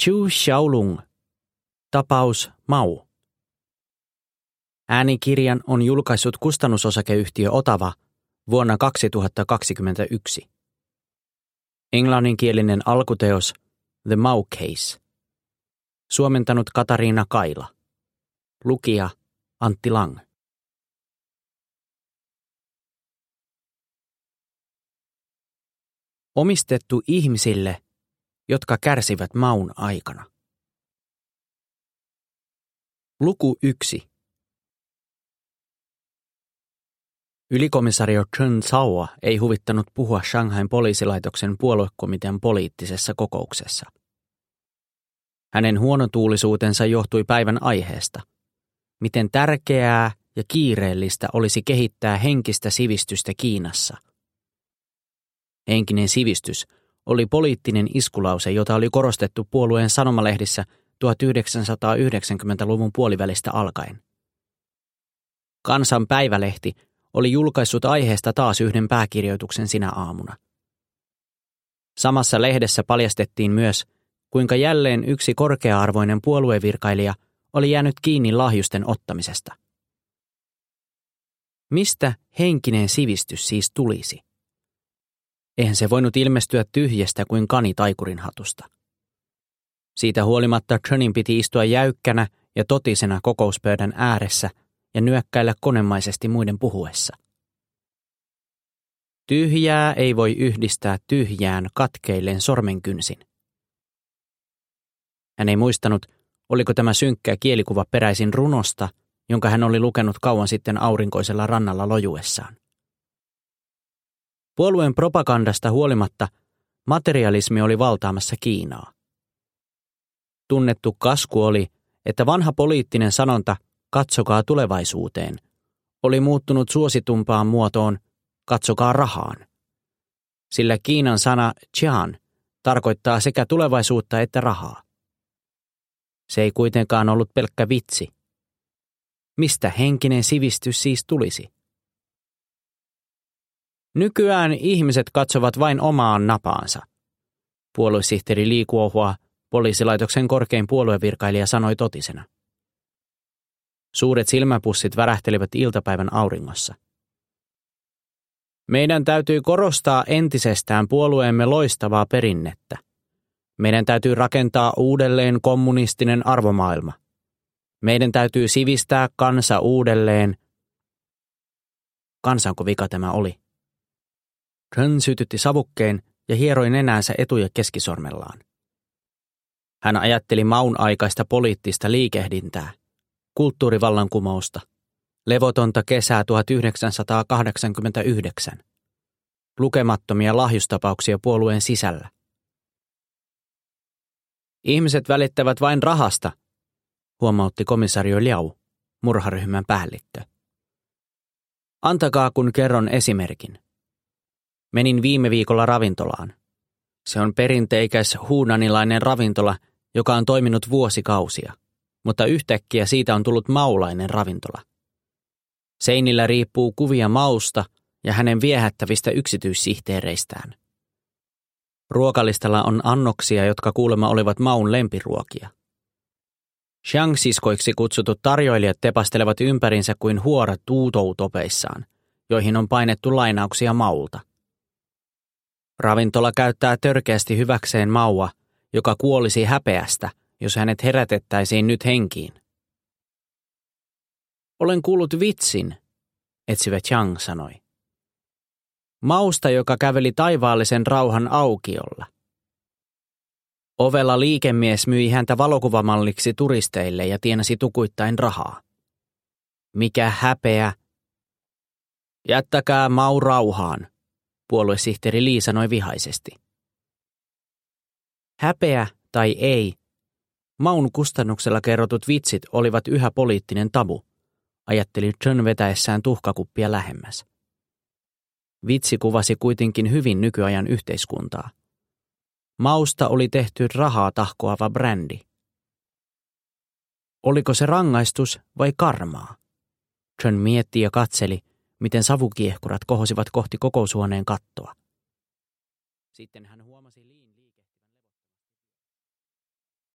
Zhu Xiaolong. Tapaus Mao. Äänikirjan on julkaissut kustannusosakeyhtiö Otava vuonna 2021. Englanninkielinen alkuteos The Mao Case. Suomentanut Katariina Kaila. Lukija Antti Lang. Omistettu ihmisille, jotka kärsivät Maun aikana. Luku 1. Ylikomisario Chen Zhaoa ei huvittanut puhua Shanghain poliisilaitoksen puoluekomitean poliittisessa kokouksessa. Hänen huonotuulisuutensa johtui päivän aiheesta. Miten tärkeää ja kiireellistä olisi kehittää henkistä sivistystä Kiinassa. Henkinen sivistys oli poliittinen iskulause, jota oli korostettu puolueen sanomalehdissä 1990-luvun puolivälistä alkaen. Kansan päivälehti oli julkaissut aiheesta taas yhden pääkirjoituksen sinä aamuna. Samassa lehdessä paljastettiin myös, kuinka jälleen yksi korkea-arvoinen puoluevirkailija oli jäänyt kiinni lahjusten ottamisesta. Mistä henkinen sivistys siis tulisi? Eihän se voinut ilmestyä tyhjästä kuin kani taikurin hatusta. Siitä huolimatta Chenin piti istua jäykkänä ja totisena kokouspöydän ääressä ja nyökkäillä konemaisesti muiden puhuessa. Tyhjää ei voi yhdistää tyhjään katkeilleen sormenkynsin. Hän ei muistanut, oliko tämä synkkä kielikuva peräisin runosta, jonka hän oli lukenut kauan sitten aurinkoisella rannalla lojuessaan. Puolueen propagandasta huolimatta materialismi oli valtaamassa Kiinaa. Tunnettu kasku oli, että vanha poliittinen sanonta "katsokaa tulevaisuuteen" oli muuttunut suositumpaan muotoon "katsokaa rahaan". Sillä Kiinan sana qian tarkoittaa sekä tulevaisuutta että rahaa. Se ei kuitenkaan ollut pelkkä vitsi. Mistä henkinen sivistys siis tulisi? Nykyään ihmiset katsovat vain omaan napaansa. Puoluesihteeri Li Guohua, poliisilaitoksen korkein puoluevirkailija, sanoi totisena. Suuret silmäpussit värähtelivät iltapäivän auringossa. Meidän täytyy korostaa entisestään puolueemme loistavaa perinnettä. Meidän täytyy rakentaa uudelleen kommunistinen arvomaailma. Meidän täytyy sivistää kansa uudelleen. Kansanko vika tämä oli? Chen sytytti savukkeen ja hieroi nenäänsä etu- ja keskisormellaan. Hän ajatteli Maun aikaista poliittista liikehdintää, kulttuurivallankumousta, levotonta kesää 1989, lukemattomia lahjustapauksia puolueen sisällä. Ihmiset välittävät vain rahasta, huomautti komisario Liao, murharyhmän päällikkö. Antakaa kun kerron esimerkin. Menin viime viikolla ravintolaan. Se on perinteikäs huunanilainen ravintola, joka on toiminut vuosikausia, mutta yhtäkkiä siitä on tullut maulainen ravintola. Seinillä riippuu kuvia Mausta ja hänen viehättävistä yksityissihteereistään. Ruokalistalla on annoksia, jotka kuulemma olivat Maun lempiruokia. Xiang-siskoiksi kutsutut tarjoilijat tepastelevat ympärinsä kuin huorat tuutoutopeissaan, joihin on painettu lainauksia Maulta. Ravintola käyttää törkeästi hyväkseen Maua, joka kuolisi häpeästä, jos hänet herätettäisiin nyt henkiin. Olen kuullut vitsin, etsivä Chiang sanoi. Mausta, joka käveli taivaallisen rauhan aukiolla. Ovella liikemies myi häntä valokuvamalliksi turisteille ja tienasi tukuittain rahaa. Mikä häpeä! Jättäkää Mau rauhaan, puoluesihteeri Li sanoi vihaisesti. Häpeä tai ei, Maun kustannuksella kerrotut vitsit olivat yhä poliittinen tabu, ajatteli Chen vetäessään tuhkakuppia lähemmäs. Vitsi kuvasi kuitenkin hyvin nykyajan yhteiskuntaa. Mausta oli tehty rahaa tahkoava brändi. Oliko se rangaistus vai karmaa? Chen mietti ja katseli, miten savukiehkurat kohosivat kohti kokoushuoneen kattoa. Sitten hän